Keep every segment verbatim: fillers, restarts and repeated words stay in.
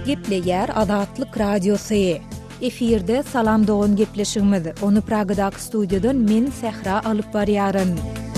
Gepleyer Azatlyk Radiosu. Efirde salam doğun gepleşigimiz. Onu Pragadaky studiýadan men Sehra alyp barýaryn.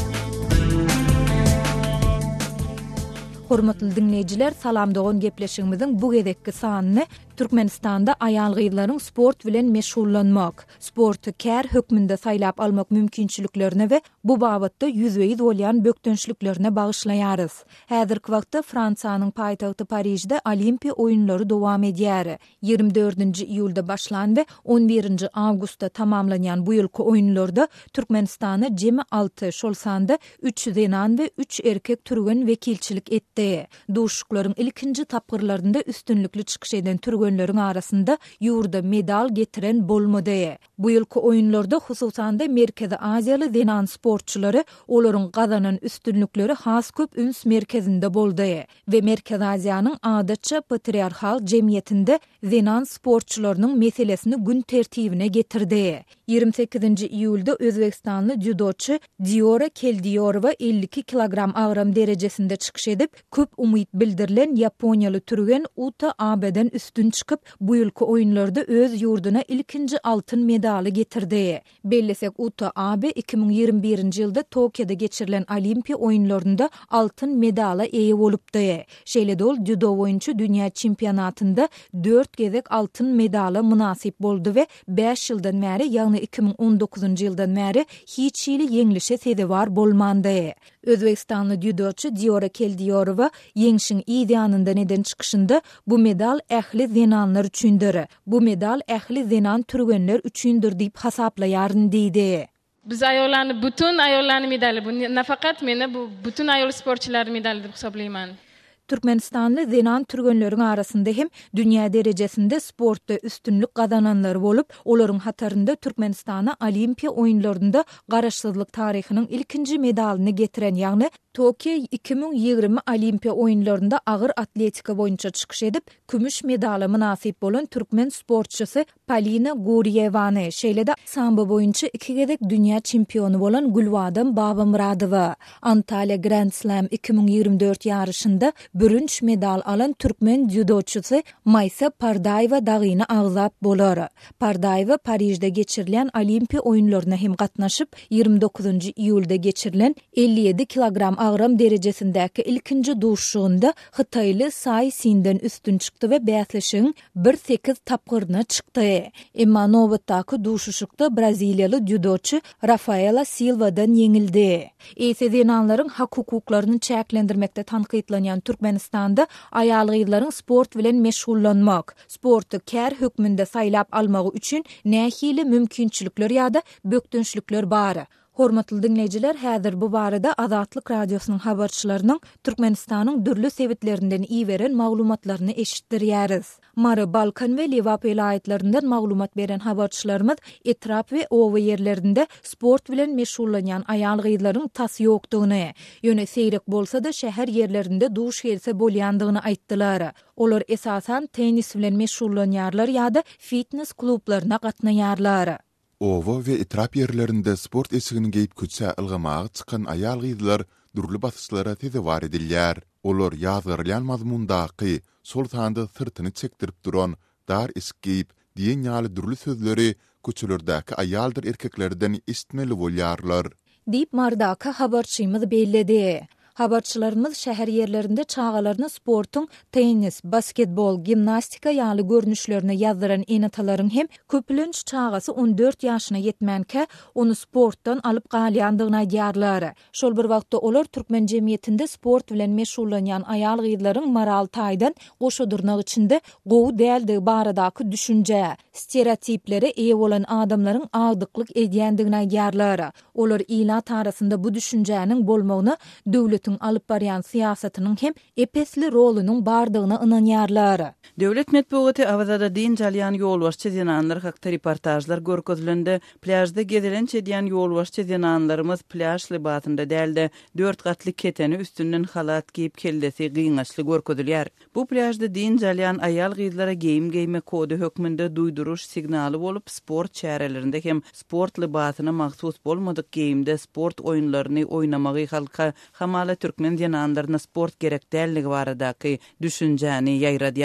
Hormatly dinleyijiler, salam doğun gepleşigimiziň bu gezekki sanyny Türkmenistanda aýal gyzlaryň sport bilen meşgullanmak, sporty kär hökmünde saýlap almak mümkinçiliklerine we bu babatda ýüzbeýiz bolýan bökdünçliklerine bagyşlaýarys. Häzirki wagtda Fransanyň paýtagty Parijde Olimpiýa oýunlary dowam edýär. ýygrimi dördünji iýulda başlan we on birinji awgustda tamamlanýan bu ýylky oýunlarda Türkmenistana jemi alty, şol sanda üç zenan we üç erkek türgen wekilçilik etdi. Duşuklaryň ilkinji tapgyrlarynda üstünlikli çykyş eden türgen Önlörün arasında ýurda medal getiren bolmady. Bu ýylky oýunlarda hususan Merkezi Aziýaly zenan sportçulary olaryň gazanan üstünlikleri has köp üns merkezinde boldy we Merkezi Aziýanyň adatça patriarhal jemgyýetinde zenan sportçularynyň meselesini gün tertibine getirdi. ýygrimi sekizinji iýulda Özbekistanly judoçy Diora Keldiyorova elli iki kilogram agram derejesinde çykyş edip köp umyt bildirilen Ýaponiýaly türgen Uta Abe'den üstün çıkıp bu ýylky oýunlarda öz ýurduna ilkinji altyn medaly getirdi. Bellesek Uta Abe iki bin ýygrimi birinji ýylda Tokyoda geçirilen Olimpiýa oýunlarynda altyn medala eýe bolupdy. Şeýle dol judo boýunça dünýä çempionatynda dört gezek altyn medala münasip boldy we beş ýyldan bäri, ýagny iki bin on dokuzunji ýyldan bäri hiç ýyly ýeňilişe sezewar bolmandy. Özbekistanly judoçy Diora Keldiyorova ýeňişiň ideýanynda neden çykyşynda bu medal ähli zenanlar üçindir. Bu medal ähli zenan türgenler üçindir diýip hasaplaýaryn diýdi. Biz aýollarny, bütün aýollarny medali, bu nafaqat meni bu bütün aýol sportçylary medali diýip hesaplayman. Türkmenistanly zenan türgenleriň arasynda hem dünýä derejesinde sportda üstünlük gazananlar bolup, olaryň hatarynda Türkmenistana Olimpiýa oýunlarynda garaşsyzlyk taryhynyň ilkinji medalyny getiren, ýagny Tokyo iki bin ýygrimi Olimpiýa oýunlarynda agyr atletika boýunça çykyş edip, kümüş medala münasip bolan türkmen sportçysy Polina Guriýewany, şeýle-de samba boýunça iki gezek dünýä çempionu bolan Gulbadam Babamuradowa, Antalya Grand Slam iki bin ýygrimi dört ýarışynda bürünç medal alan türkmen judoçysy Maysa Pardaýewa dagyny agzap bolar. Pardaýewa Parijde geçirilen Olimpiýa oýunlaryna hem gatnaşyp, ýygrimi dokuzunji iýulda geçirilen elli ýedi kilogram agram derejesindäki ilkinji duşugynda Hytaýly Say Sinden üstün çykdy we bäsleşiň bir sekiz tapgyryna çykdy. Emma nowatdaky duşuşykda Braziliýaly judoçy Rafaela Silvadan ýeňildi. Eýse zenanlaryň hak hukuklaryny çäklendirmekde tanqidlanýan Türkmenistanda aýal gyzlaryň sport bilen meşgullanmak, sporty kär hökmünde saýlap almagy üçin nähili mümkinçilikler ýa-da bökdünçlikler bar. Hormatly dinleyijiler, häzir bu barada Azatlyk Radiosynyň habarçylarynyň Türkmenistanyň dürli sebetlerinden iýeren maglumatlaryny eşitdirýäris. Mary Balkan we Lewap vilayatlerinden maglumat beren habarçylarymyz etrap we owa ýerlerinde sport bilen meşgullanýan aýal gyzlaryň tas ýokdugyny, ýöne seýrek bolsa-da şäher ýerlerinde duş gelse bolýandygyny aýtdylar. Olar esasan tenis bilen meşgullanýarlar ýa-da fitness klublaryna gatnaýarlar. Owa we etrap ýerlerinde sport esigini geyip küçse ılgamagy çykan aýal gyzlar durly basışlara tezewar edilýär. Olar ýazgyrlan mazmundaky sol sanda sırtyny çekdirip duran dar esgeyip diýen ýaly durly sözleri köçelerdäki aýaldyr erkeklerden istmeli bolýarlar. Diýip Mardaka habarçymyz belledi. Habarçylarymyz şäher ýerlerinde çağalaryny sportyň tenis, basketbol, gimnastika ýaly görnüşlerini ýazdyran enatalaryň hem köpülenç çağasy on dört ýaşyna ýetmänke onu sportdan alyp galýandygyna aýdýarlar. Şol bir wagtda olar türkmen jemgyýetinde sport bilen meşgullanýan aýal gyzlaryň moral taýdan goşadyrnak içinde gowy däldigi baradaky düşünje, stereotiplere eýe bolan adamlaryň agdyklyk edýändigine aýdýarlar. Olar ilat arasynda bu düşünjäniň bolmagyny döwlet alyp barýan siýasatynyň hem epesli rolunyň bardygyna ynanýarlar. Döwlet medeniýeti awazada din jalyan ýolbaşçy zenanlar hakda reportajlar görkezilende. Pляжda gezilen çedýän ýolbaşçy zenanlarymyz pляж libasynda dälde dört gatly keteni üstünden halat giyip keldesi gyňaçly görkezilýär. Bu pляжda din jalyan aýal gyzlara geyim geyme kody hökmünde duýduruş signaly bolup sport çärelerinde hem sport libasyna mahsus bolmadyk geyimde sport oýunlaryny oýnamagy halka hamala türkmen zenanlaryna sport gerek dälligi baradaky düşünjäni ýaýradýar.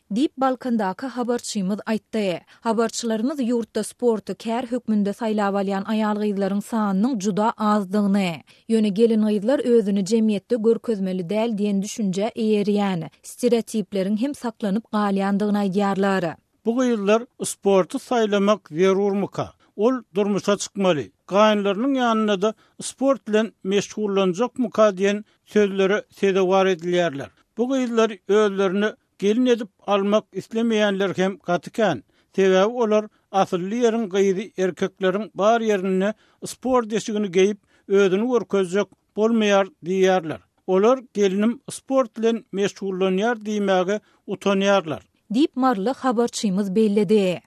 Dip Balkandaki habarçymyz aýtdy. Habarçylarymyz ýurtda sporty kär hökmünde saýlap alýan aýal gyzlaryň sanynyň juda azdygyny, ýöne gelin gyzlar özüni jemgyýetde görkezmeli däl diýen düşünje eýerýän, stereotipleriň hem saklanyp galýandygyny aýdýarlar. Bu gyzlar sporty saýlamak zerurmuka? Ol durmuşa çykmaly. Gaýynlarynyň ýanyna da sport bilen meşgullanjakmuka diýen sözleri sede war edilýärler. Bu gyzlar özlerini gelin edip almak islemeýänler hem gatykan. Sebäbi olar asylly ýerin gyzy erkekleriň bar ýerine sport deşigini geyip özüni görkezjek bolmaýar diýýärler. Olar gelinim sport bilen meşgullanýar diýmäge utanýarlar. Dip marly habarçymyz bellidi.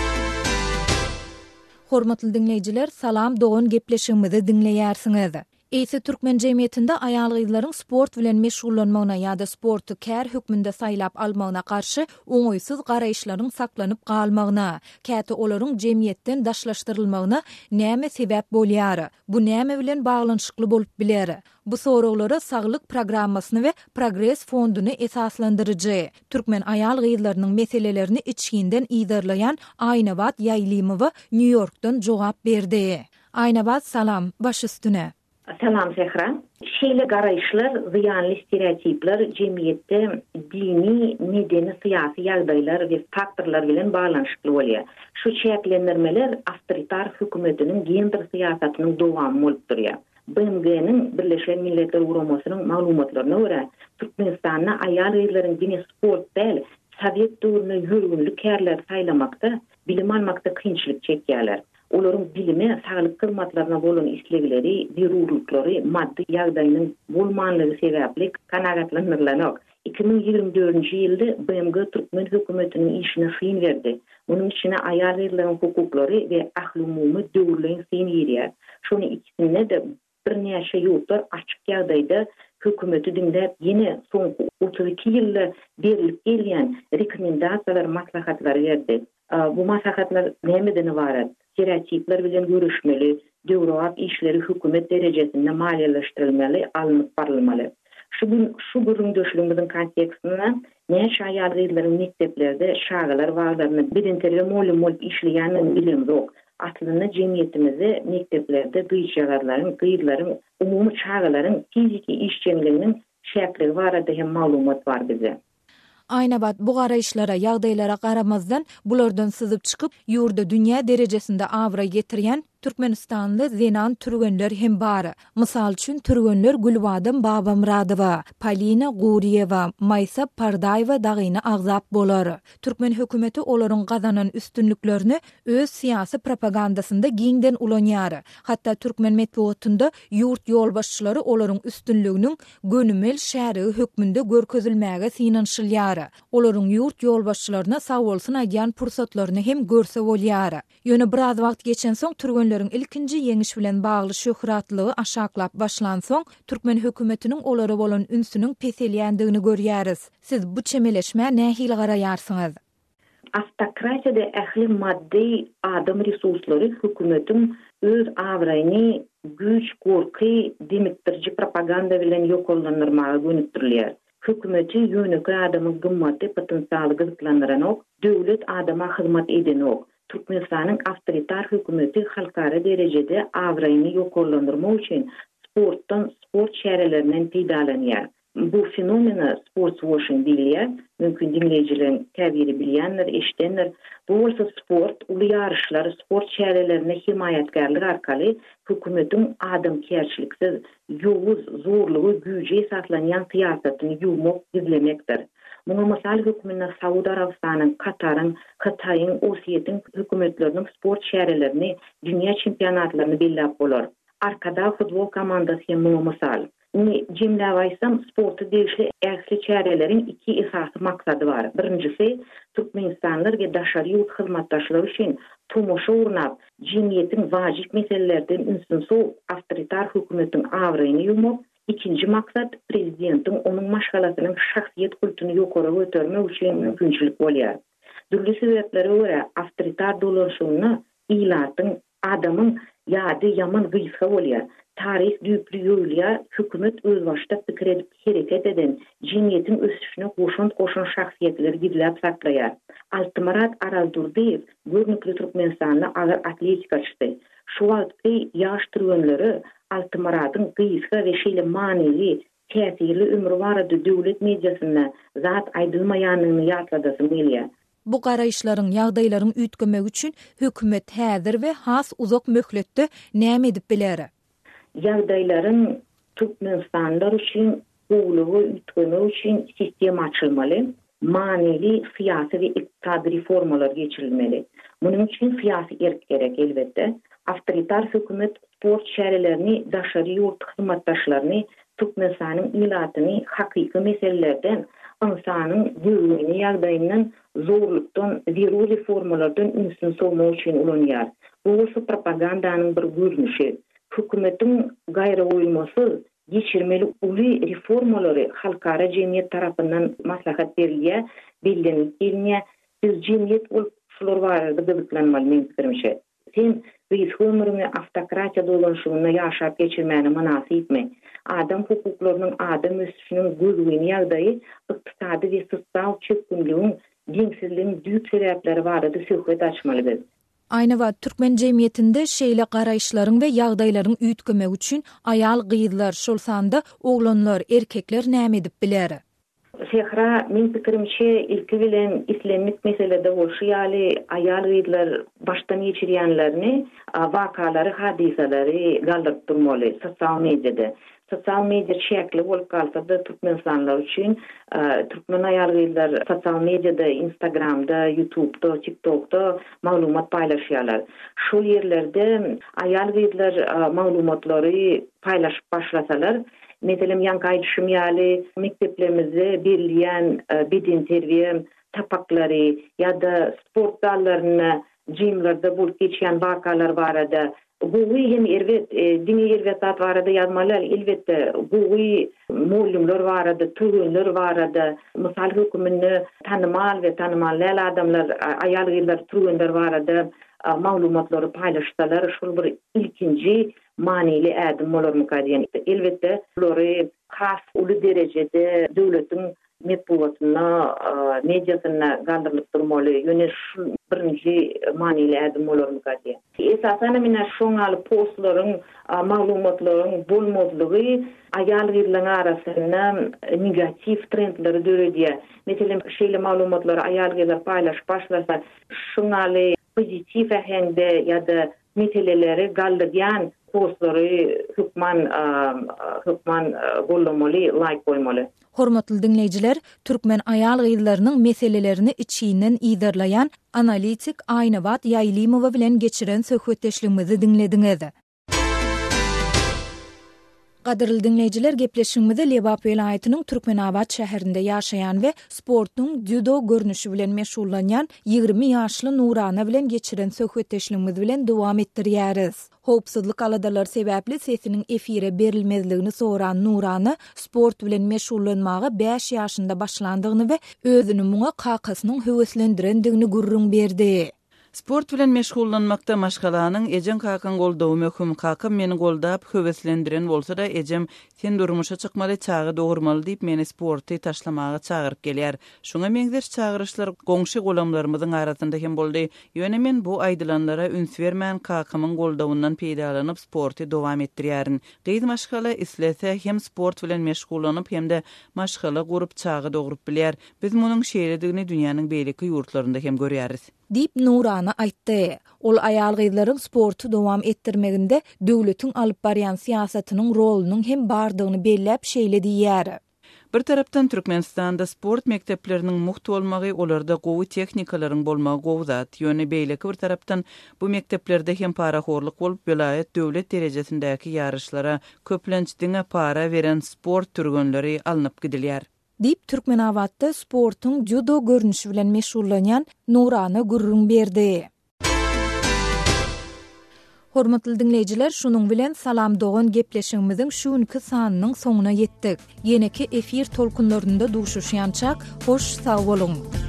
Hormatly dinleýijiler, salam, dogan gepleşigimizi dinleýärsiňiz. Eýse türkmen jemgyýetinde aýal gyzlaryň sport bilen meşgullanmagyna ýa-da sporty kär hökmünde saýlap almagyna karşı oňoýsuz garaýşlaryň saklanyp galmagyna, käte olaryň jemgyýetden daşlaşdyrylmagyna näme sebäp bolýar? Bu näme bilen baglanyşykly bolup biler? Bu soraglara saglyk programmasyny we Progress fonduny esaslandyrjy. Türkmen aýal gyzlarynyň meselelerini içinden iýdarlaýan Aýnabad Ýaýlymowa New Yorkdan jogap berdi. Aýnabad, salam, baş üstüne. Salam Zehra. Şeýle garaýşlar, ziýanly stereotipler jemgyýetde dini, medeni, syýasy ýagdaýlar we faktorlar bilen baglanyşykly bolýar. Şu çäklendirmeler awtoritar hökümetiniň gender syýasatynyň dowamy bolup durýar. B M G'nin Birleşen Milletler Guramasynyň maglumatlaryna görä, Türkmenistanda aýal gyzlaryň dini sport däl, Sowet döwrüne ýörgünlik kärler saýlamakda, bilim almakda kynçylyk çekýärler. Olaryň bilimi, saglyk hyzmatlaryna bolan islegleri, zerurlyklary, maddi ýagdaýynyň bolmanlygy sebäpli kanagatlandyrylanyk. iki bin ýygrimi dördünji ýylda B M G Türkmen hökümetiniň işine syn berdi. Munyň içine aýal gyzlaryň hukuklary we ahly-umumy döwürleýän syn ýerýär. Şonu ikisine de bir näçe ýurtlar açyk ýagdaýda hökümeti dinläp ýene soňky otuz iki ýylda berilip gelýän rekomendasiýalar, maslahatlar berdi. Bu maslahatlar nämeden ibaret? Stereotipler bilen görüşmeli, döwrap işleri hökümet derejesinde maliýeleşdirilmeli, alınıp barylmaly. Şu şu görüňdeşligimiziň kontekstinde näçe aýal gyzlaryň mekteplerde şagalar baglaryny bilintirli molum bolup işleýän bilim yok. Aslında jemgyýetimizi mekteplerde gyýşagalarlaryň, gyzlaryň, umumy çağalaryň fiziki işçiliginiň şäkli barada hem maglumat bar bize. Aýnabad bu garaýşlara, ýagdaýlara garamazdan bulardan syzyp çykyp, ýurda dünýä derejesinde awra getirýän Türkmenistanly Zenan Türgenler hem bar. Mysal üçin Türgenler Gülbadym Babamradowa, Polina Guriýewa, Maysa Pardaýewa dagyny agzap bolar. Türkmen hökümeti olaryň gazanan üstünlüklerini öz syýasy propagandasynda giňden ulanýar. Hatda Türkmen medeniýetinde ýurt ýolbaşçylary olaryň üstünlüginiň gönümel şäri hökmünde görkezilmäge synanşylýar. Olaryň ýurt ýolbaşçylaryna sag bolsyn aýdýan pursatlaryny hem görse bolýar. Ýöne biraz wagt geçen soň Türgen ilkinji yeňiş bilen bagly şöhratlygy aşaklap başlan soň Türkmen hökümetiniň olary bolan ünsüniň peselýändigini görýäris. Siz bu çemeleşme nähil garaýarsyňyz? Автократияда ähli maddi adam resurslary hökümetin öz awraýyny güç, gorky, dimittirji propaganda bilen ýokollandyrmagy gönüpdirler. Hökümeti ýönekli adamyň gymmaty potensialy gyzyklandyranyk, döwlet adama hyzmat edenok. Türkmenistan'ın awtoritar hökümeti halkara derecede awraýyny ýokollandyrmak üçin sportdan, sport şäherlerinden peýdalanýar. Bu fenomena sport washing diýilýär. Mümkin dinleýijiler täbiri bilýänler, eşitenler. Bu bolsa sport, uly ýarışlar, sport şäherlerine himayetgarlyk arkaly hökümetiň adamkärçiliksiz, ýowuz, zorlugy, güýje esaslanýan syýasatyny ýuwmak, gizlemekdir. Muňa mysal hökümetiň Saudy Arabistanyň, Kataryň, Hytaýyň, Ossetyň hökümetleriniň sport şäherlerini, dünýä çempionatlaryny belläp bolar. Arkada futbol komandasy hem muňa mysal. Ni jemläp aýsam, sporty degişli äsli şäherleriň iki esasy maksady bar. Birincisi, Türkmenistanlylar we daşary ýurt hyzmatdaşlary üçin tomoşa urnap, jemgyýetiň wajyp meselelerden ünsün sow awtoritar hökümetiň awraýyny ýuwmak. İkinci maksat prezidentiň onuň maşgalasynyň şahsiýet kulturyny ýokary götürmek üçin mümkinçilik bolýar. Dürli sebeplere görä awtoritar dolaşygyny iýlatyň adamyň ýady ýaman gyýsga bolýar. tarih düýpli ýolya hökümet öz başda pikir edip hereket eden jemgyýetin ösüşine goşun goşun şahsiýetler gidilip saklaýar. Altymarat Arazdurdiýew görnükli Türkmenistanyň agyr atletikaçysy. Şu wagtky ýaş türgenleri Altymarat'ın gysga we şeýle manyly täsirli ömrü barada döwlet mediasyna zat aýdylmaýanyny ýatladasy gelýär. Bu garaýşlaryň ýagdaýlaryň üýtgemek üçin hökümet häzir we has uzak möhletde näme edip biler? Ýagdaýlaryň Türkmenistanlar üçin gowlugy üýtgemek üçin sistem açylmaly. Manili siyasi ve iktisadi reformalar geçirilmeli. Bunun için siyasi erk gerek elbette. Avtoritar hükümet sport şäherlerini, daşary ýurt hyzmatdaşlaryny, Türkmenistanyň ilatyny hakyky meselelerden, insanyň güýçlüğini ýagdaýyndan, zorlukdan, zerur reformalardan ünsün solmak üçin ulanýar. Bu propagandanyň bir görnüşi. Hükümetiň gaýra oýulmasy geçirmeli uly reformalary halkara jemgyýet tarapyndan maslahat berilýär, bildirilip gelýär. Biz jemgyýet bolup şular barada gyzyklanmaly men pikirimçe. Sen biz ömrüňi автokratiýa dolanşygyna ýaşap geçirmäni manasy etme. Adam hukuklarynyň, adam ösüşiniň gözüni ýagdaýy, ykdysady we sosial çökünlüğüň, diňsizligiň düýp sebäpleri barada söhbet açmalydyr. Aýna wagt türkmen jemgyýetinde şeýle garaýşlaryň we ýagdaýlaryň üýtgemek üçin aýal gyýdylar, şol sanda oglanlar, erkekler näme edip biler? Sehra, men pikirimçe ilki bilen islenmek meselede bolşy ýaly aýal gyýdylar başdan geçirýänlerini, wakalary, hadisalary galdyryp durmaly sosial mediada. Sosial media şekli bolup kalsa-da Türkmenistanlar üçin Türkmen aýal gyýdylar sosial mediada, Instagramda, YouTube'da, TikTok'da maglumat paýlaşýarlar. Şol ýerlerde aýal gyýdylar maglumatlary paýlaşyp başlasalar, meselem ýanky aýdşym ýaly mekdeplerimizde berilýän beden terbiýe tapaklary ýa-da sport dallaryna, jimlerde bolup geçýän wakalar barada Guwi hem ervet, dini ervetat barada yazmalar, elbette guwi mullumlar barada, türünler barada, misal hükümünü tanımal ve tanımallayan adamlar, ayal gyýdylar, türünler barada maglumatlary paýlaşsalar, şol bir ilkinji manili ädim bolar mukadiýan. Elbette olary has uly derejede döwletiň metbuatyna, mediasyna galdyrylyp durmaly, ýöne şu birinji manili ädim bolar mukadiýan. Esasen mine şoňaly postlaryň, maglumatlaryň bolmadlygy aýal gyýdylaryň arasynda negativ trendleri döredýär. Meselem şeýle maglumatlar aýal gyýdylar paýlaşyp başlasa, şoňaly pozitiv ähengde ýa-da meseleleri galdyrýan postları hükman hükman gollamaly, like koymaly. Hormatly dinleýijiler, türkmen aýal gyýdylarynyň meselelerini içinden iýdarlayan analitik Aýna wagt Ýaýlymowa bilen geçiren söhbetdeşligimizi dinlediňiz. Gaderly dinleýijiler, gepleşigimizde Lebap welaýatynyň Türkmenabad şäherinde ýaşaýan we sportnyň judo görnüşi bilen meşgullanýan ýygrimi ýaşly Nurana bilen geçiren söhbetdeşligimiz bilen dowam etdirýäris. Howpsuzlyk aladalar sebäpli sesiniň efire berilmezligini soran Nurana sport bilen meşgullanmagy beş ýaşynda başlandygyny we özüni muňa kakasynyň höweslendirendigini gurrun berdi. Sport bilen meşgullanmakda maşgalanyň ejem kakan goldawy möhüm kakam meni goldap höweslendiren bolsa-da ejem sen durmuşa çykmaly, çagy dogurmaly diýip meni sporty taşlamaga çagyryp gelýär. Şoňa meňzeş çagyryşlar goňşy golamlarymyzyň arasynda hem boldy. Ýöne men bu aýdylanlara üns bermän kakamyň goldawyndan peýdalanyp sporty dowam etdirýärin. Gyýdy maşgala islese hem sport bilen meşgullanyp hem-de maşgala gurup çagy dogurup bilýär. Biz munyň şeýledigini dünýäniň beýleki ýurtlarynda hem görýäris. Dip Nurana aýtdy. Ol aýal gyýdylaryň sporty dowam etdirmeginde döwletiň alyp barýan siýasatynyň rolunyň hem bardygyny belläp şeýle diýär. Bir tarapdan Türkmenistanda sport mekteplerinin muhtu olmagy, olarda gowy teknikalaryň bolmagy gowzat. Ýöne beýleki bir tarapdan bu mekteplerde hem paraxorlyk bolup vilayet döwlet derejesindäki ýarışlara köplençdiňe para beren sport türgenleri alınıp gidilýär. Dip Türkmenabadda sportyň judo görnüşi bilen meşgullanýan Nurana gurrun berdi. Hormatly dinleýijiler, şunuň bilen salam dogan gepleşigimiziň şuňky sanynyň soňuna ýetdik. Ýeneki efir tolkunlarynda duşuşýançak, hoş sag bolun.